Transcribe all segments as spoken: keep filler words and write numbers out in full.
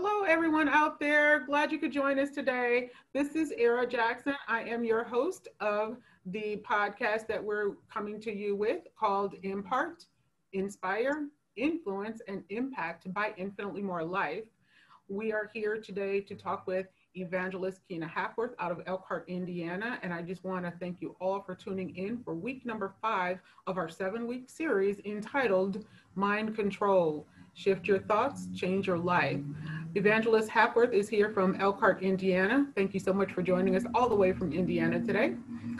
Hello, everyone out there. Glad you could join us today. This is Era Jackson. I am your host of the podcast that we're coming to you with called Impart, Inspire, Influence, and Impact by Infinitely More Life. We are here today to talk with Evangelist Kina Hackworth out of Elkhart, Indiana. And I just want to thank you all for tuning in for week number five of our seven-week series entitled Mind Control. Shift your thoughts, change your life. Evangelist Hackworth is here from Elkhart, Indiana. Thank you so much for joining us all the way from Indiana today.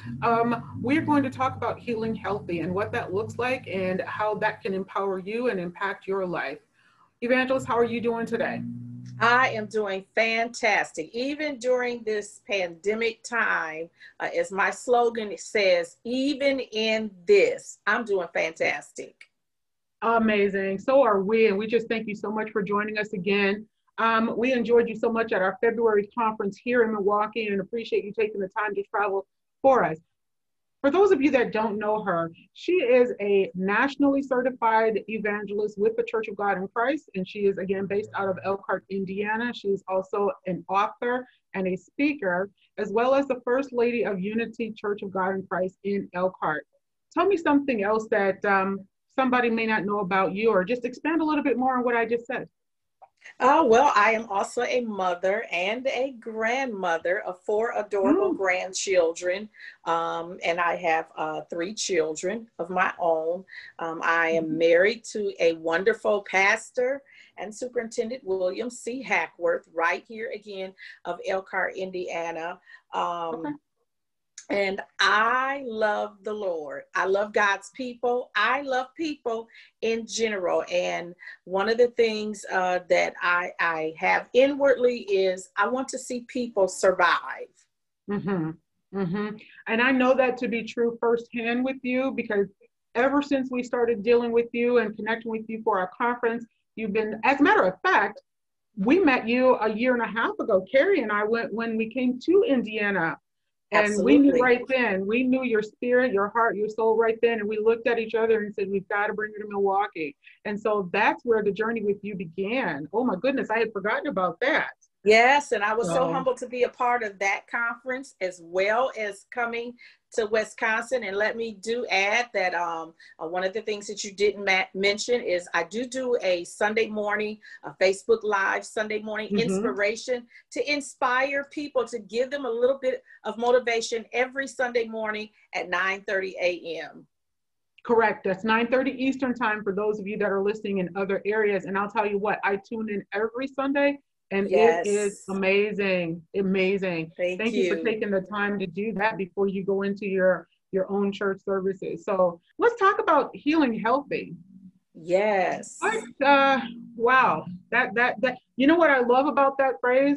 Um, we're going to talk about healing healthy and what that looks like and how that can empower you and impact your life. Evangelist, how are you doing today? I am doing fantastic. Even during this pandemic time, uh, as my slogan says, even in this, I'm doing fantastic. Amazing. So are we. And we just thank you so much for joining us again. Um, we enjoyed you so much at our February conference here in Milwaukee and appreciate you taking the time to travel for us. For those of you that don't know her, she is a nationally certified evangelist with the Church of God in Christ, and she is, again, based out of Elkhart, Indiana. She is also an author and a speaker, as well as the First Lady of Unity Church of God in Christ in Elkhart. Tell me something else that um, somebody may not know about you, or just expand a little bit more on what I just said. Oh, well, I am also a mother and a grandmother of four adorable mm. grandchildren. Um, and I have uh, three children of my own. Um, I am married to a wonderful pastor and Superintendent William C. Hackworth, right here again of Elkhart, Indiana. Um, okay. And I love the Lord. I love God's people. I love people in general. And one of the things uh, that I, I have inwardly is I want to see people survive. Mm-hmm. Mm-hmm. And I know that to be true firsthand with you, because ever since we started dealing with you and connecting with you for our conference, you've been, as a matter of fact, we met you a year and a half ago. Carrie and I went when we came to Indiana. And Absolutely. We knew right then, we knew your spirit, your heart, your soul right then. And we looked at each other and said, we've got to bring her to Milwaukee. And so that's where the journey with you began. Oh my goodness, I had forgotten about that. Yes, and I was so, so humbled to be a part of that conference, as well as coming to Wisconsin. And let me do add that um, uh, one of the things that you didn't ma- mention is I do do a Sunday morning, a Facebook Live Sunday morning mm-hmm. inspiration to inspire people, to give them a little bit of motivation every Sunday morning at nine thirty a.m. Correct. That's nine thirty Eastern time for those of you that are listening in other areas. And I'll tell you what, I tune in every Sunday. And yes. It is amazing, amazing. Thank, Thank you. you for taking the time to do that before you go into your, your own church services. So let's talk about healing healthy. Yes. What, uh, wow. That, that, that, you know what I love about that phrase?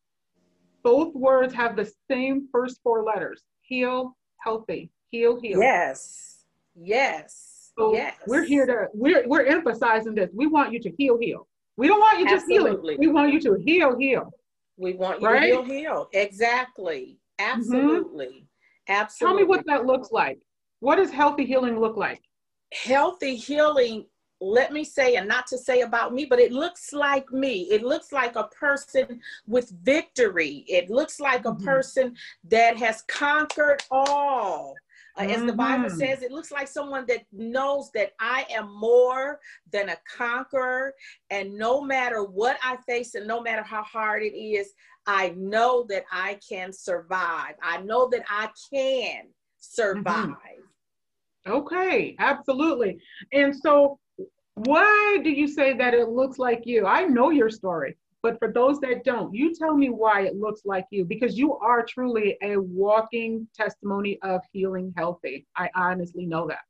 Both words have the same first four letters. Heal, healthy, heal, heal. Yes. Yes. So yes. we're here to, we're, we're emphasizing this. We want you to heal, heal. We don't want you just Absolutely. healing. We want you to heal, heal. We want you right? to heal, heal. Exactly. Absolutely. Mm-hmm. Absolutely. Tell me what that looks like. What does healthy healing look like? Healthy healing, let me say, and not to say about me, but it looks like me. It looks like a person with victory. It looks like a mm-hmm. person that has conquered all. Uh, as mm-hmm. the Bible says, it looks like someone that knows that I am more than a conqueror. And no matter what I face and no matter how hard it is, I know that I can survive. I know that I can survive. Mm-hmm. Okay, absolutely. And so why do you say that it looks like you? I know your story. But for those that don't, you tell me why it looks like you, because you are truly a walking testimony of healing healthy. I honestly know that.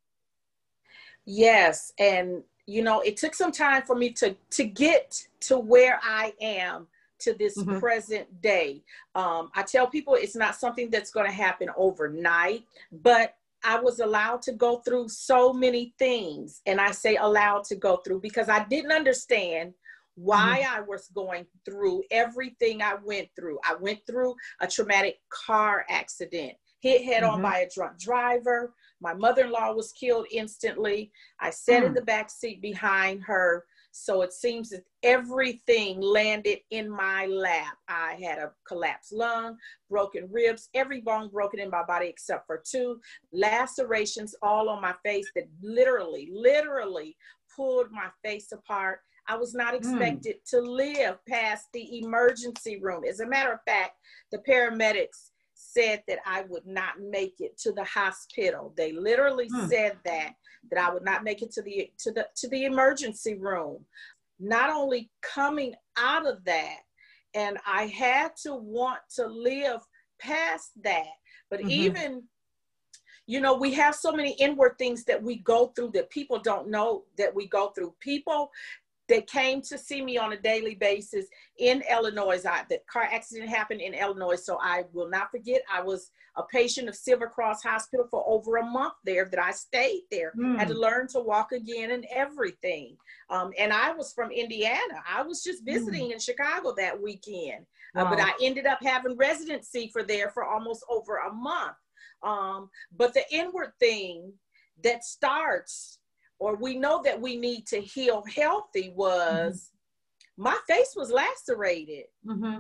Yes. And, you know, it took some time for me to, to get to where I am to this mm-hmm. present day. Um, I tell people it's not something that's going to happen overnight, but I was allowed to go through so many things. And I say allowed to go through because I didn't understand why mm-hmm. I was going through everything I went through. I went through a traumatic car accident, hit head mm-hmm. on by a drunk driver. My mother-in-law was killed instantly. I sat mm. in the back seat behind her, So it seems that everything landed in my lap. I had a collapsed lung, broken ribs, every bone broken in my body except for two, lacerations all on my face that literally, literally pulled my face apart. I was not expected mm. to live past the emergency room. As a matter of fact, the paramedics said that I would not make it to the hospital. They literally mm. said that, that I would not make it to the, to the, to the emergency room. Not only coming out of that, and I had to want to live past that, but mm-hmm. even, you know, we have so many inward things that we go through that people don't know that we go through. People that came to see me on a daily basis in Illinois. I, the car accident happened in Illinois, so I will not forget. I was a patient of Silver Cross Hospital for over a month there that I stayed there. Mm. Had to learn to walk again and everything. Um, and I was from Indiana. I was just visiting mm. in Chicago that weekend. Wow. Uh, but I ended up having residency for there for almost over a month. Um, but the inward thing that starts, or we know that we need to heal healthy, was mm-hmm. my face was lacerated. Mm-hmm.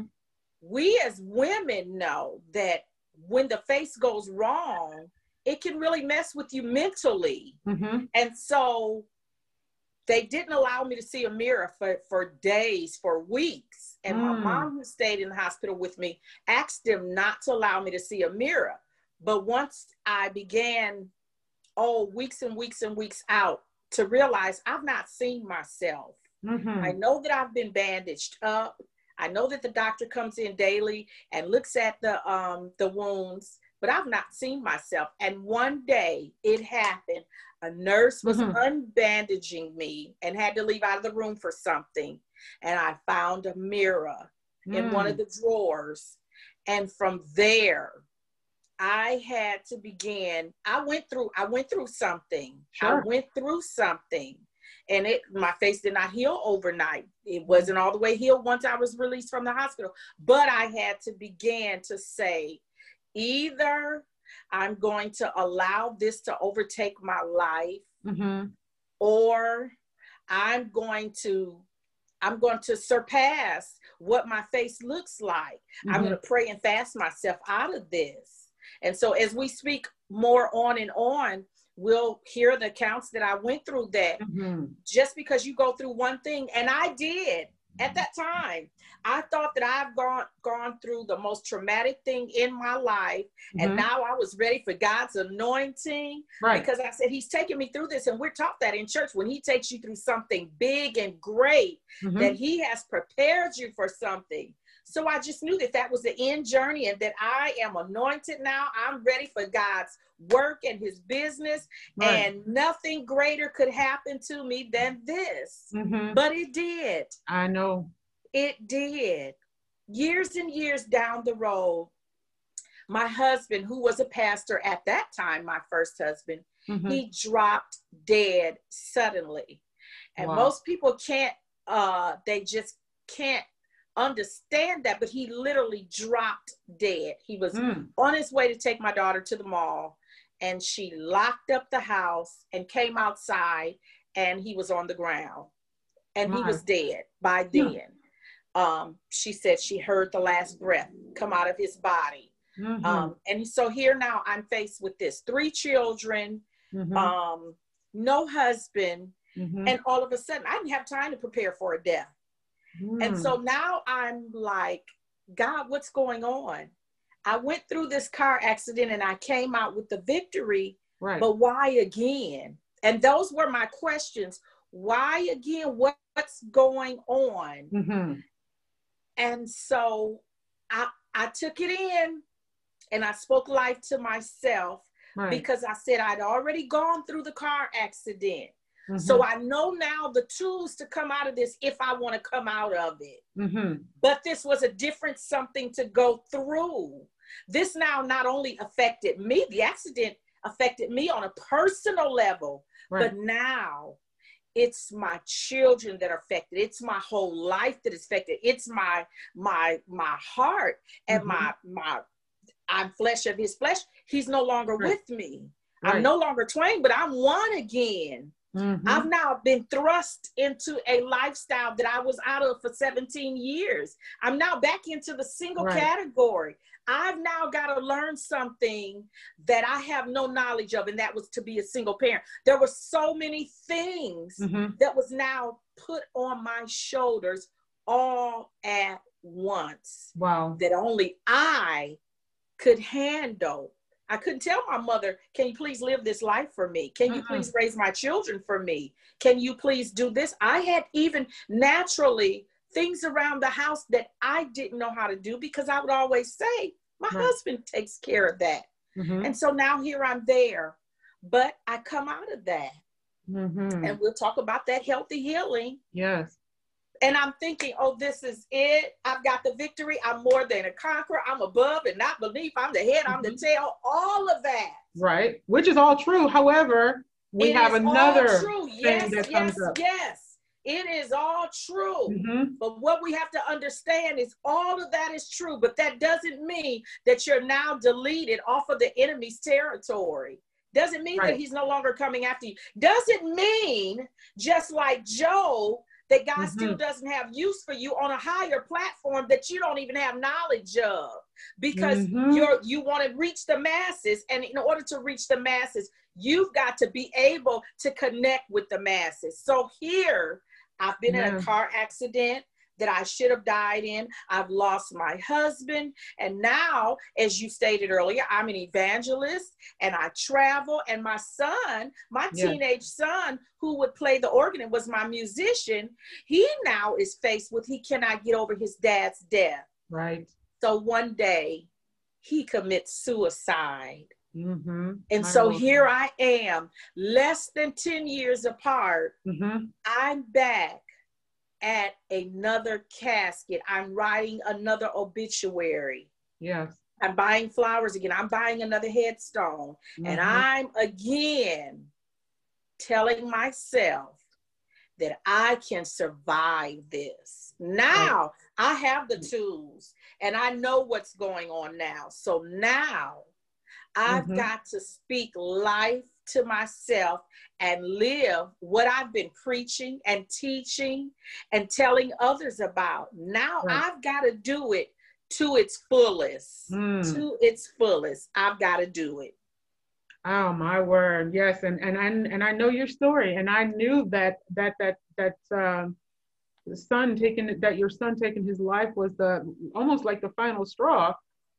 We as women know that when the face goes wrong, it can really mess with you mentally. Mm-hmm. And so they didn't allow me to see a mirror for, for days, for weeks. And mm. my mom, who stayed in the hospital with me, asked them not to allow me to see a mirror. But once I began, oh, weeks and weeks and weeks out, to realize I've not seen myself. Mm-hmm. I know that I've been bandaged up. I know that the doctor comes in daily and looks at the um, the wounds, but I've not seen myself. And one day it happened. A nurse was mm-hmm. unbandaging me and had to leave out of the room for something. And I found a mirror mm. in one of the drawers. And from there, I had to begin, I went through, I went through something. Sure. I went through something. And it, my face did not heal overnight. It wasn't all the way healed once I was released from the hospital. But I had to begin to say, either I'm going to allow this to overtake my life, mm-hmm. or I'm going to, I'm going to surpass what my face looks like. Mm-hmm. I'm going to pray and fast myself out of this. And so as we speak more on and on, we'll hear the accounts that I went through that mm-hmm. just because you go through one thing, and I did at that time, I thought that I've gone, gone through the most traumatic thing in my life. Mm-hmm. And now I was ready for God's anointing, right. because I said, he's taking me through this. And we're taught that in church, when he takes you through something big and great, mm-hmm. that he has prepared you for something. So I just knew that that was the end journey, and that I am anointed now. I'm ready for God's work and his business, right. and nothing greater could happen to me than this. Mm-hmm. But it did. I know. It did. Years and years down the road, my husband, who was a pastor at that time, my first husband, mm-hmm. he dropped dead suddenly. And wow. most people can't, uh, they just can't understand that, but he literally dropped dead. He was mm. on his way to take my daughter to the mall, and she locked up the house and came outside, and he was on the ground, and my. he was dead by then. Mm. Um, she said she heard the last breath come out of his body. Mm-hmm. Um, and so here now I'm faced with this, three children, mm-hmm. um, no husband, mm-hmm. and all of a sudden I didn't have time to prepare for a death. Mm. And so now I'm like, God, what's going on? I went through this car accident and I came out with the victory, right. but why again? And those were my questions. Why again? What, what's going on? Mm-hmm. And so I, I took it in and I spoke life to myself, right. because I said I'd already gone through the car accident. Mm-hmm. So I know now the tools to come out of this if I want to come out of it. Mm-hmm. But this was a different something to go through. This now not only affected me, the accident affected me on a personal level, right. but now it's my children that are affected. It's my whole life that is affected. It's my my my heart and mm-hmm. my my I'm flesh of his flesh. He's no longer right. with me. Right. I'm no longer twain, but I'm one again. Mm-hmm. I've now been thrust into a lifestyle that I was out of for seventeen years. I'm now back into the single Right. category. I've now got to learn something that I have no knowledge of, and that was to be a single parent. There were so many things Mm-hmm. that was now put on my shoulders all at once. Wow. That only I could handle. I couldn't tell my mother, can you please live this life for me? Can you Mm-mm. please raise my children for me? Can you please do this? I had even naturally things around the house that I didn't know how to do, because I would always say, my Right. husband takes care of that. Mm-hmm. And so now here I'm there, but I come out of that. Mm-hmm. And we'll talk about that healthy healing. Yes. And I'm thinking, oh, this is it. I've got the victory. I'm more than a conqueror. I'm above and not beneath. I'm the head. I'm the Mhm. tail. All of that. Right. Which is all true. However, we It have is another all true. thing Yes, that yes, comes up. yes. It is all true. Mm-hmm. But what we have to understand is all of that is true, but that doesn't mean that you're now deleted off of the enemy's territory. Doesn't mean Right. that he's no longer coming after you. Doesn't mean, just like Job, that God Mm-hmm. still doesn't have use for you on a higher platform that you don't even have knowledge of, because Mm-hmm. you're you want to reach the masses. And in order to reach the masses, you've got to be able to connect with the masses. So here, I've been in Yeah. a car accident that I should have died in. I've lost my husband. And now, as you stated earlier, I'm an evangelist and I travel. And my son, my Yes. teenage son, who would play the organ and was my musician, he now is faced with, he cannot get over his dad's death. Right. So one day he commits suicide. Mm-hmm. And My so Lord. here I am, less than ten years apart. Mm-hmm. I'm back at another casket. I'm writing another obituary. Yes. I'm buying flowers again. I'm buying another headstone. Mm-hmm. And I'm again telling myself that I can survive this. Now I have the tools and I know what's going on now. So now I've Mm-hmm. got to speak life to myself and live what I've been preaching and teaching and telling others about. Now Right. I've got to do it to its fullest, Mm. to its fullest. I've got to do it. Oh my word. Yes. And and I and I know your story. And I knew that that that that um the son taking that your son taking his life was the almost like the final straw.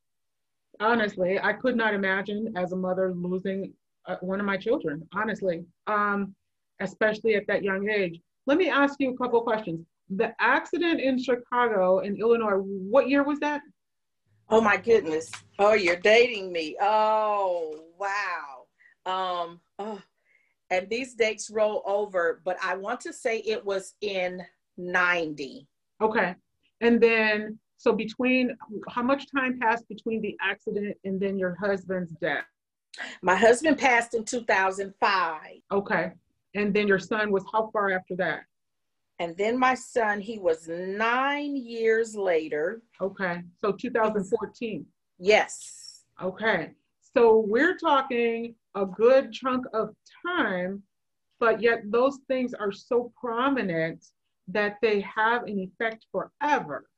Honestly, I could not imagine as a mother losing uh, one of my children, honestly, um, especially at that young age. Let me ask you a couple of questions. The accident in Chicago, in Illinois, what year was that? Oh my goodness. Oh, you're dating me. Oh, wow. Um, oh, and these dates roll over, but I want to say it was in ninety. Okay. And then, so between, how much time passed between the accident and then your husband's death? My husband passed in two thousand five. Okay. And then your son was how far after that? And then my son, he was nine years later. Okay. So two thousand fourteen. Yes. Okay. So we're talking a good chunk of time, but yet those things are so prominent that they have an effect forever.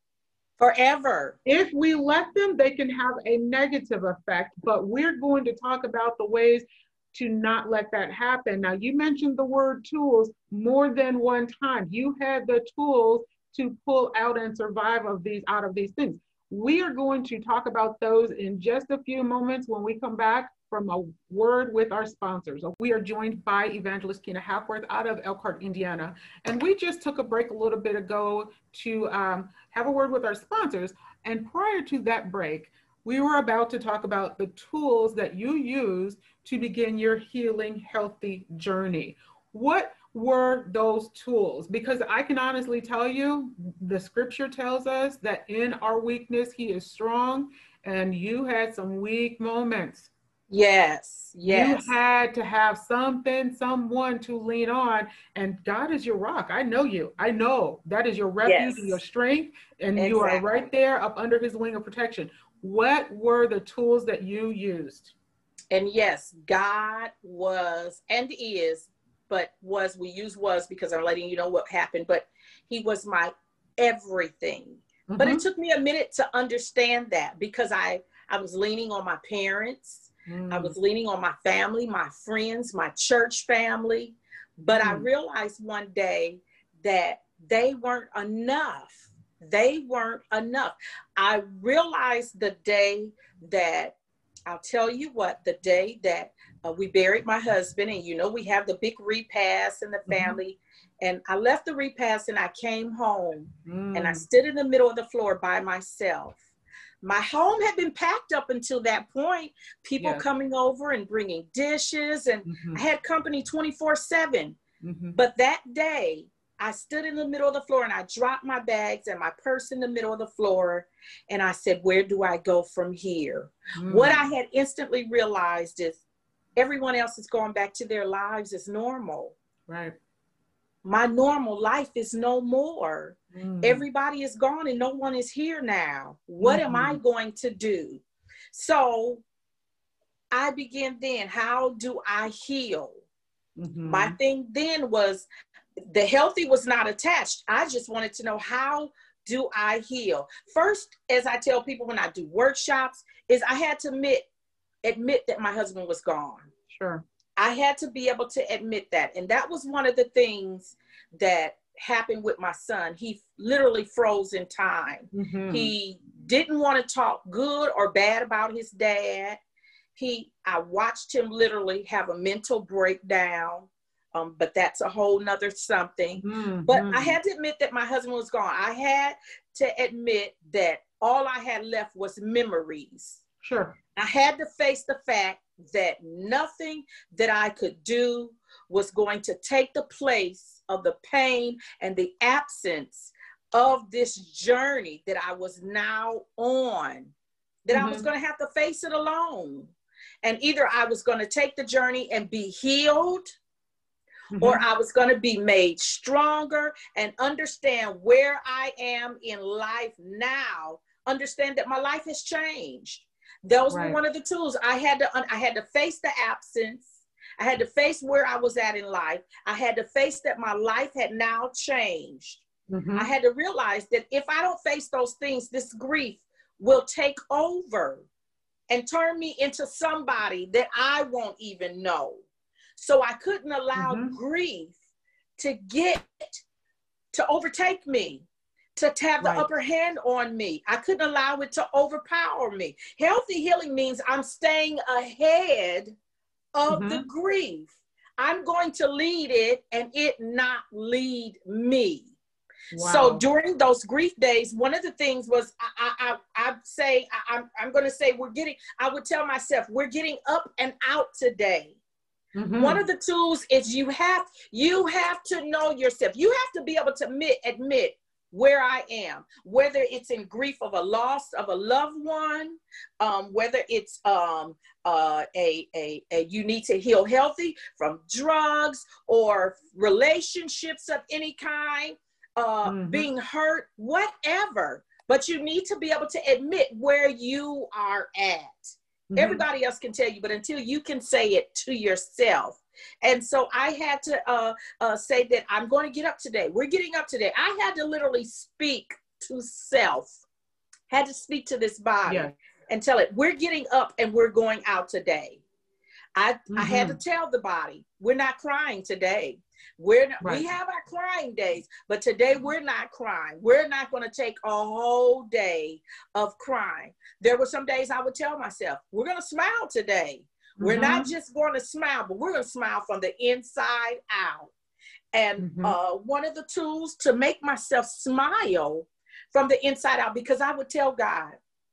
Forever. If we let them, they can have a negative effect, but we're going to talk about the ways to not let that happen. Now, you mentioned the word tools more than one time. You had the tools to pull out and survive of these out of these things. We are going to talk about those in just a few moments when we come back from a word with our sponsors. We are joined by Evangelist Kina Hapworth out of Elkhart, Indiana. And we just took a break a little bit ago to um, have a word with our sponsors. And prior to that break, we were about to talk about the tools that you use to begin your healing, healthy journey. What were those tools? Because I can honestly tell you, the scripture tells us that in our weakness, he is strong, and you had some weak moments. Yes, yes. You had to have something, someone to lean on, and God is your rock. I know you. I know that is your refuge Yes. and your strength, and Exactly. you are right there up under his wing of protection. What were the tools that you used? And yes, God was and is but was, we use was because I'm letting you know what happened, but he was my everything. Mm-hmm. But it took me a minute to understand that because I, I was leaning on my parents. Mm. I was leaning on my family, my friends, my church family. But mm. I realized one day that they weren't enough. They weren't enough. I realized the day that, I'll tell you what, the day that uh, we buried my husband, and you know, we have the big repast in the family. Mm-hmm. And I left the repast and I came home mm. and I stood in the middle of the floor by myself. My home had been packed up until that point, people yes. coming over and bringing dishes, and mm-hmm. I had company twenty-four seven. Mm-hmm. But that day, I stood in the middle of the floor and I dropped my bags and my purse in the middle of the floor. And I said, where do I go from here? Mm. What I had instantly realized is everyone else is going back to their lives as normal. Right. My normal life is no more. Mm. Everybody is gone and no one is here now. What mm-hmm. am I going to do? So I began then, how do I heal? Mm-hmm. My thing then was, the healthy was not attached. I just wanted to know, how do I heal? First, as I tell people when I do workshops, is I had to admit, admit that my husband was gone. Sure. I had to be able to admit that. And that was one of the things that happened with my son. He literally froze in time. Mm-hmm. He didn't want to talk good or bad about his dad. He, I watched him literally have a mental breakdown. Um, but that's a whole nother something. Mm-hmm. But I had to admit that my husband was gone. I had to admit that all I had left was memories. Sure. I had to face the fact that nothing that I could do was going to take the place of the pain and the absence of this journey that I was now on, that mm-hmm. I was going to have to face it alone. And either I was going to take the journey and be healed, mm-hmm. or I was going to be made stronger and understand where I am in life now, understand that my life has changed. Those right. were one of the tools. I had to, I had to face the absence. I had to face where I was at in life. I had to face that my life had now changed. Mm-hmm. I had to realize that if I don't face those things, this grief will take over and turn me into somebody that I won't even know. So I couldn't allow mm-hmm. grief to get, to overtake me, to have the right. upper hand on me. I couldn't allow it to overpower me. Healthy healing means I'm staying ahead of mm-hmm. the grief. I'm going to lead it and it not lead me. Wow. So during those grief days, one of the things was I I I say I, I'm I'm going to say we're getting. I would tell myself we're getting up and out today. Mm-hmm. One of the tools is you have you have to know yourself. You have to be able to admit admit where I am, whether it's in grief of a loss of a loved one, um, whether it's um, uh, a, a, a you need to heal healthy from drugs or relationships of any kind, uh, mm-hmm. being hurt, whatever. But you need to be able to admit where you are at. Mm-hmm. Everybody else can tell you, but until you can say it to yourself. And so I had to uh, uh, say that I'm going to get up today. We're getting up today. I had to literally speak to self, had to speak to this body yeah. and tell it, we're getting up and we're going out today. I, mm-hmm. I had to tell the body, we're not crying today. We're not, right. We have our crying days, but today we're not crying. We're not going to take a whole day of crying. There were some days I would tell myself, we're going to smile today. We're mm-hmm. not just going to smile, but we're going to smile from the inside out. And mm-hmm. uh, one of the tools to make myself smile from the inside out, because I would tell God,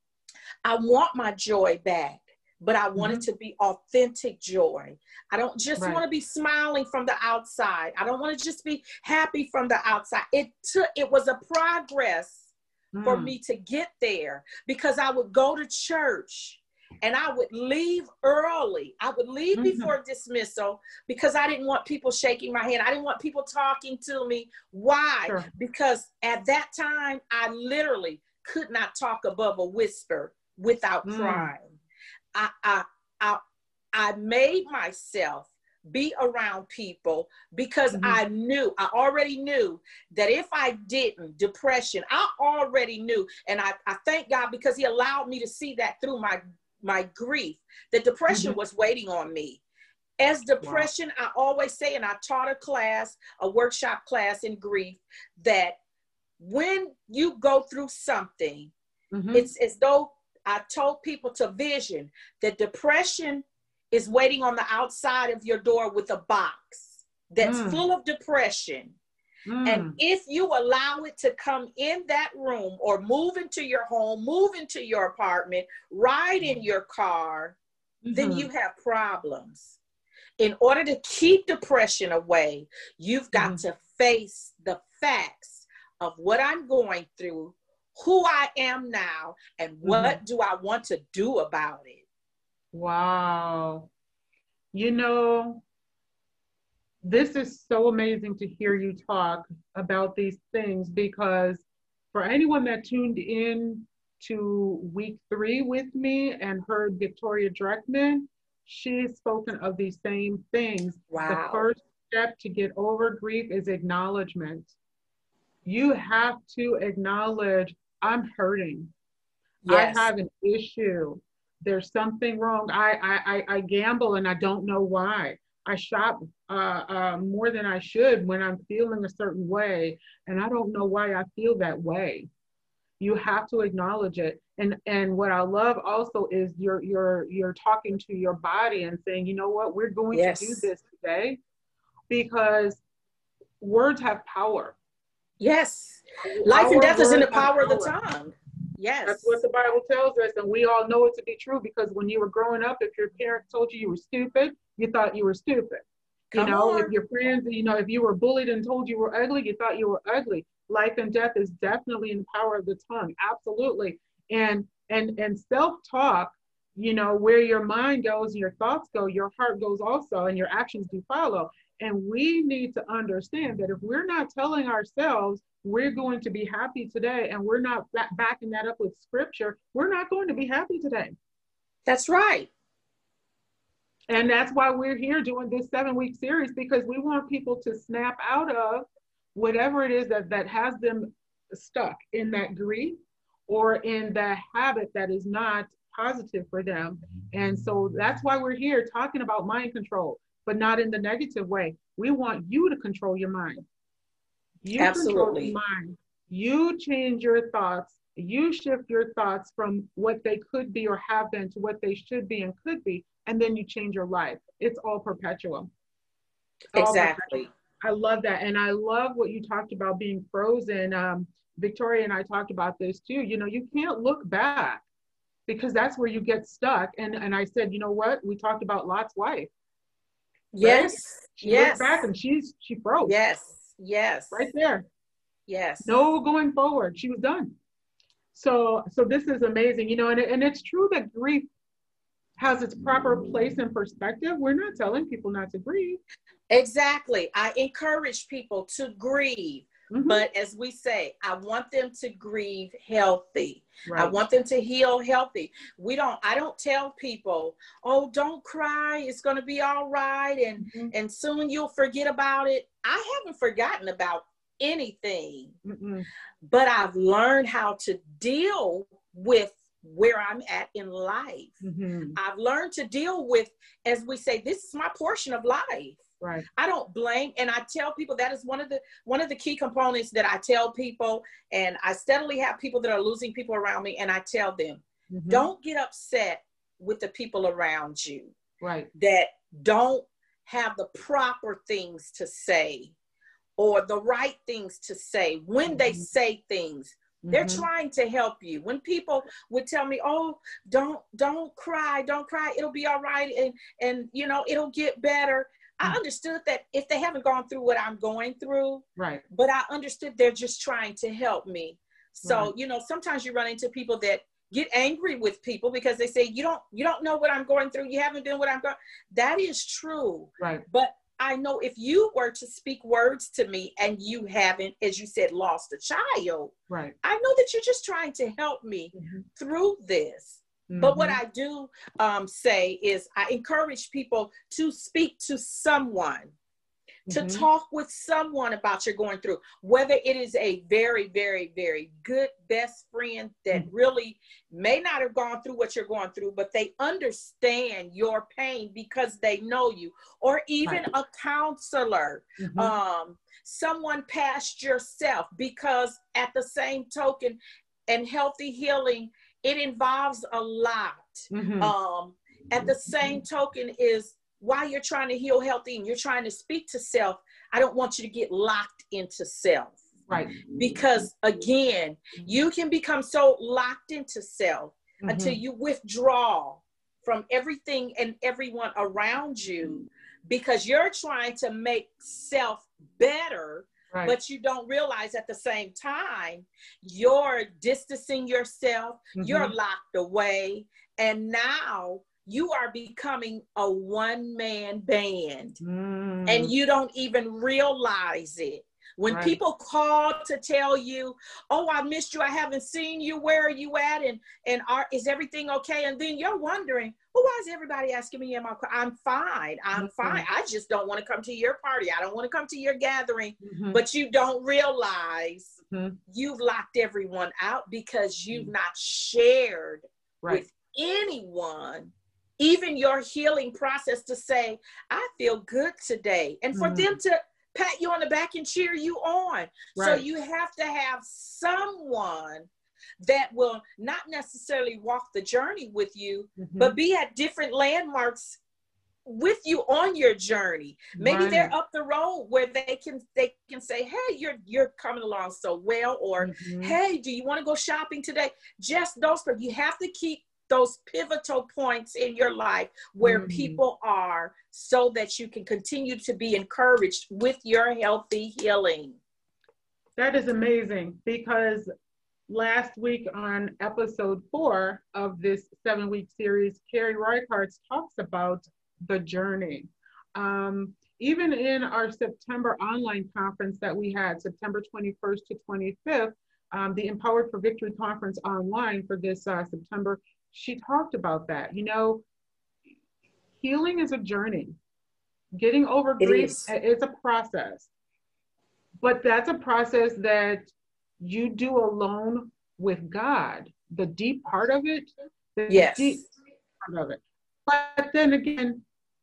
I want my joy back, but I want mm-hmm. it to be authentic joy. I don't just right. want to be smiling from the outside. I don't want to just be happy from the outside. It took, it was a progress mm. for me to get there, because I would go to church and I would leave early. I would leave mm-hmm. before dismissal because I didn't want people shaking my hand. I didn't want people talking to me. Why? Sure. Because at that time, I literally could not talk above a whisper without mm. crying. I, I, I, I made myself be around people because Mm-hmm. I knew, I already knew that if I didn't, depression, I already knew. And I, I thank God because he allowed me to see that through my, my grief, that depression Mm-hmm. was waiting on me. As depression, wow. I always say, and I taught a class, a workshop class in grief, that when you go through something, mm-hmm. it's as though I told people to vision that depression is waiting on the outside of your door with a box that's mm. full of depression. Mm. And if you allow it to come in that room or move into your home, move into your apartment, ride in your car, mm-hmm. then you have problems. In order to keep depression away, you've got mm-hmm. to face the facts of what I'm going through, who I am now, and what mm-hmm. do I want to do about it. Wow. You know, this is so amazing to hear you talk about these things, because for anyone that tuned in to week three with me and heard Victoria Dreckman, she's spoken of these same things. Wow. The first step to get over grief is acknowledgement. You have to acknowledge, I'm hurting. Yes. I have an issue. There's something wrong. I, I, I gamble and I don't know why. I shop uh, uh, more than I should when I'm feeling a certain way, and I don't know why I feel that way. You have to acknowledge it. And and what I love also is you're you're you're talking to your body and saying, you know what, we're going yes. to do this today, because words have power. Yes. Life Our and death is in the power of the tongue. Yes. That's what the Bible tells us, and we all know it to be true, because when you were growing up, if your parents told you you were stupid, you thought you were stupid. You Come know, on. If your friends, you know, if you were bullied and told you were ugly, you thought you were ugly. Life and death is definitely in the power of the tongue. Absolutely. And and and self-talk, you know, where your mind goes, your thoughts go, your heart goes also, and your actions do follow. And we need to understand that if we're not telling ourselves we're going to be happy today, and we're not backing that up with scripture, we're not going to be happy today. That's right. And that's why we're here doing this seven week series, because we want people to snap out of whatever it is that, that has them stuck in that grief or in that habit that is not positive for them. And so that's why we're here talking about mind control, but not in the negative way. We want you to control your mind. You Absolutely. control your mind. You change your thoughts. You shift your thoughts from what they could be or have been to what they should be and could be. And then you change your life. It's all perpetual. All exactly. Perpetual. I love that. And I love what you talked about being frozen. Um, Victoria and I talked about this too. You know, you can't look back, because that's where you get stuck. And, and I said, you know what? We talked about Lot's wife. Yes. Right? She yes. looked back and she's, she froze. Yes. Yes. Right there. Yes. No going forward. She was done. So, so this is amazing, you know, and, and it's true that grief has its proper place and perspective. We're not telling people not to grieve. Exactly. I encourage people to grieve, mm-hmm. but as we say, I want them to grieve healthy. Right. I want them to heal healthy. We don't, I don't tell people, oh, don't cry. It's going to be all right. And, mm-hmm. and soon you'll forget about it. I haven't forgotten about anything, mm-mm. but I've learned how to deal with where I'm at in life. Mm-hmm. I've learned to deal with, as we say, this is my portion of life. Right. I don't blame, and I tell people that is one of the one of the key components that I tell people, and I steadily have people that are losing people around me, and I tell them, mm-hmm. don't get upset with the people around you. Right. That don't have the proper things to say or the right things to say when mm-hmm. they say things. They're mm-hmm. trying to help you. When people would tell me, oh, don't, don't cry, don't cry. It'll be all right. And, and, you know, it'll get better. Mm-hmm. I understood that if they haven't gone through what I'm going through, right. but I understood they're just trying to help me. So, right. you know, sometimes you run into people that get angry with people because they say, you don't, you don't know what I'm going through. You haven't been what I'm going. That is true. Right. But I know if you were to speak words to me and you haven't, as you said, lost a child, right. I know that you're just trying to help me mm-hmm. through this. But what Mm-hmm. I do um, say is I encourage people to speak to someone, to Mm-hmm. talk with someone about your going through, whether it is a very, very, very good best friend that Mm-hmm. really may not have gone through what you're going through, but they understand your pain because they know you, or even Right. a counselor, Mm-hmm. um, someone past yourself, because at the same token, and healthy healing, it involves a lot. Mm-hmm. Um, at the same token is while you're trying to heal healthy and you're trying to speak to self, I don't want you to get locked into self. Right. Because again, you can become so locked into self Mm-hmm. until you withdraw from everything and everyone around you because you're trying to make self better. Right. But you don't realize at the same time, you're distancing yourself, Mm-hmm. you're locked away, and now you are becoming a one-man band. Mm. And you don't even realize it. When Right. people call to tell you, oh, I missed you, I haven't seen you, where are you at? And and are, is everything okay? And then you're wondering, well, why is everybody asking me, am I, I'm fine, I'm Mm-hmm. fine. I just don't want to come to your party. I don't want to come to your gathering. Mm-hmm. But you don't realize Mm-hmm. you've locked everyone out because you've not shared Right. with anyone even your healing process to say, I feel good today. And for Mm. them to pat you on the back and cheer you on. Right. So you have to have someone that will not necessarily walk the journey with you, Mm-hmm. but be at different landmarks with you on your journey. Maybe Right. they're up the road where they can they can say, hey, you're you're coming along so well, or Mm-hmm. hey, do you want to go shopping today? Just those, but you have to keep those pivotal points in your life where Mm. people are so that you can continue to be encouraged with your healthy healing. That is amazing, because last week on episode four of this seven week series, Carrie Reichardt talks about the journey. Um, even in our September online conference that we had, September twenty-first to twenty-fifth, um, the Empowered for Victory conference online for this uh, September, she talked about that. You know, healing is a journey. Getting over grief is. is a process, but that's a process that you do alone with God. The deep part of it, the yes. deep part of it. But then again,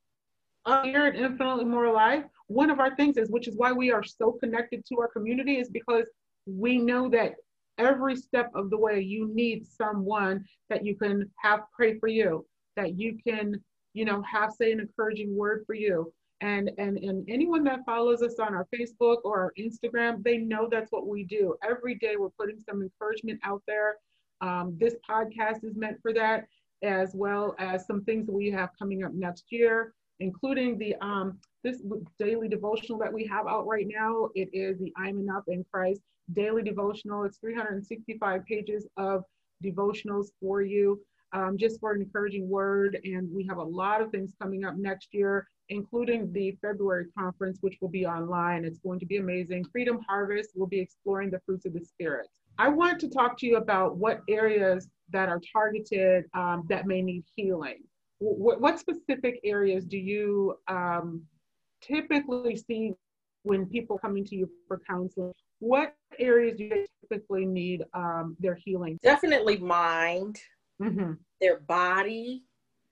up here at Infinitely More Alive, one of our things is, which is why we are so connected to our community, is because we know that every step of the way you need someone that you can have pray for you, that you can, you know, have say an encouraging word for you. And, and, and anyone that follows us on our Facebook or our Instagram, they know that's what we do. Every day we're putting some encouragement out there. Um, this podcast is meant for that, as well as some things that we have coming up next year, including the um, this daily devotional that we have out right now. It is the I'm Enough in Christ daily devotional. It's three hundred sixty-five pages of devotionals for you, um, just for an encouraging word. And we have a lot of things coming up next year, including the February conference, which will be online. It's going to be amazing. Freedom Harvest will be exploring the fruits of the Spirit. I want to talk to you about what areas that are targeted um, that may need healing. What, what specific areas do you um, typically see when people coming to you for counseling? What areas do they typically need um, their healing? Definitely mind, mm-hmm. their body,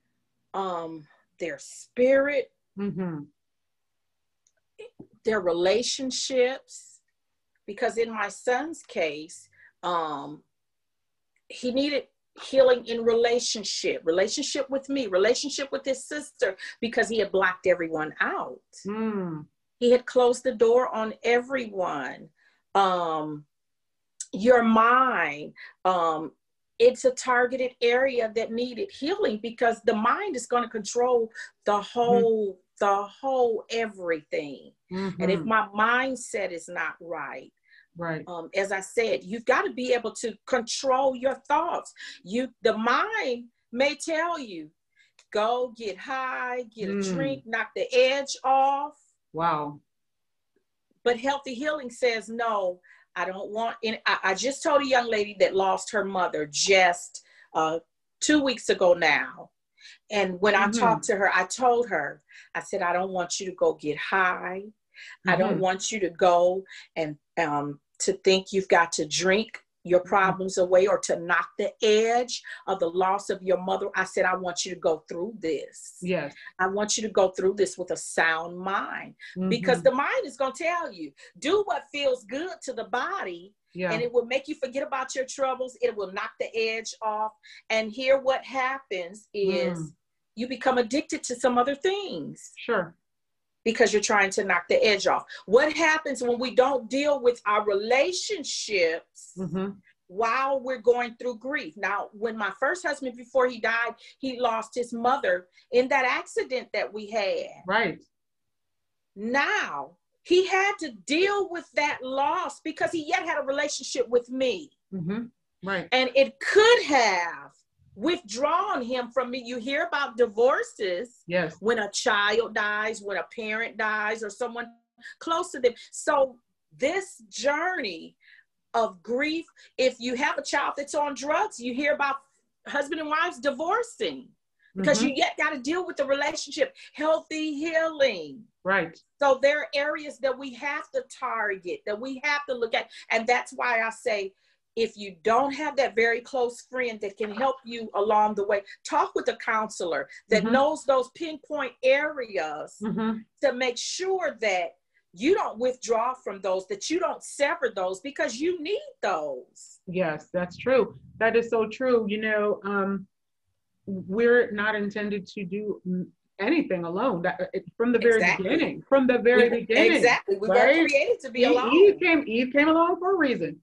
um, their spirit, mm-hmm. their relationships. Because in my son's case, um, he needed healing in relationship, relationship with me, relationship with his sister, because he had blocked everyone out. Mm. He had closed the door on everyone. Um, your mind, um, it's a targeted area that needed healing, because the mind is going to control the whole, mm-hmm. the whole everything. Mm-hmm. And if my mindset is not right, right. Um, as I said, you've got to be able to control your thoughts. You, the mind may tell you, go get high, get mm. a drink, knock the edge off. Wow. But healthy healing says, no, I don't want any. I, I just told a young lady that lost her mother just uh, two weeks ago now. And when I Mm-hmm. talked to her, I told her, I said, I don't want you to go get high. Mm-hmm. I don't want you to go and um, to think you've got to drink your problems away or to knock the edge of the loss of your mother. I said, I want you to go through this. Yes. I want you to go through this with a sound mind, Mm-hmm. because the mind is going to tell you, do what feels good to the body. Yeah. And it will make you forget about your troubles. It will knock the edge off. And here what happens is mm. you become addicted to some other things. Sure. Because you're trying to knock the edge off. What happens when we don't deal with our relationships mm-hmm. while we're going through grief? Now, when my first husband, before he died, he lost his mother in that accident that we had. Right. Now, he had to deal with that loss because he yet had a relationship with me. Mm-hmm. Right. And it could have withdrawn him from me. You hear about divorces. Yes. When a child dies, when a parent dies, or someone close to them. So this journey of grief, if you have a child that's on drugs, you hear about husband and wives divorcing because mm-hmm. you yet got to deal with the relationship, healthy healing. Right. So there are areas that we have to target, that we have to look at. And that's why I say, if you don't have that very close friend that can help you along the way, talk with a counselor that mm-hmm. knows those pinpoint areas mm-hmm. to make sure that you don't withdraw from those, that you don't sever those, because you need those. Yes, that's true. That is so true. You know, um, we're not intended to do anything alone. That, from the very exactly. beginning, from the very we, beginning. Exactly. We right? weren't created to be Eve, alone. Eve came, Eve came along for a reason.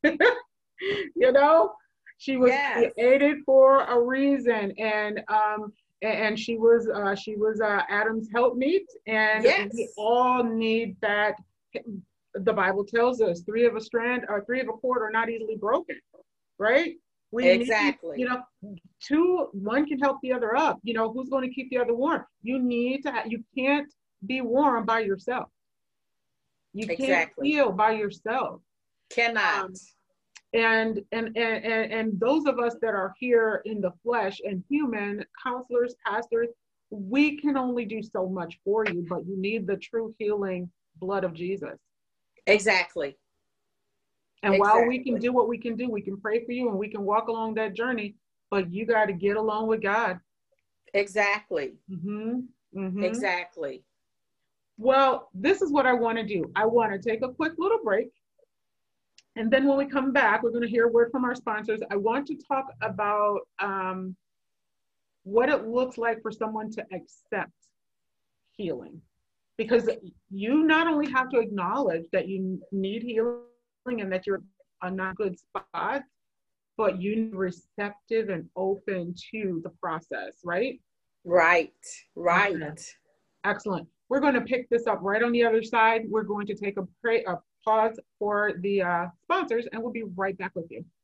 You know, she was yes. created for a reason, and um, and she was uh, she was uh, Adam's helpmeet, and yes. we all need that. The Bible tells us three of a strand or three of a cord are not easily broken, right? We exactly. Need, you know, two, one can help the other up. You know, who's going to keep the other warm? You need to. You can't be warm by yourself. You exactly. can't feel by yourself. Cannot. Um, And, and and and and those of us that are here in the flesh and human, counselors, pastors, we can only do so much for you, but you need the true healing blood of Jesus. Exactly. And exactly. while we can do what we can do, we can pray for you and we can walk along that journey, but you got to get along with God. Exactly. Mm-hmm. Mm-hmm. Exactly. Well, this is what I want to do. I want to take a quick little break. And then when we come back, we're going to hear a word from our sponsors. I want to talk about um, what it looks like for someone to accept healing. Because you not only have to acknowledge that you need healing and that you're on not good spot, but you're receptive and open to the process, right? Right, right. Okay. Excellent. We're going to pick this up right on the other side. We're going to take a, pray, a pause for the uh, sponsors, and we'll be right back with you.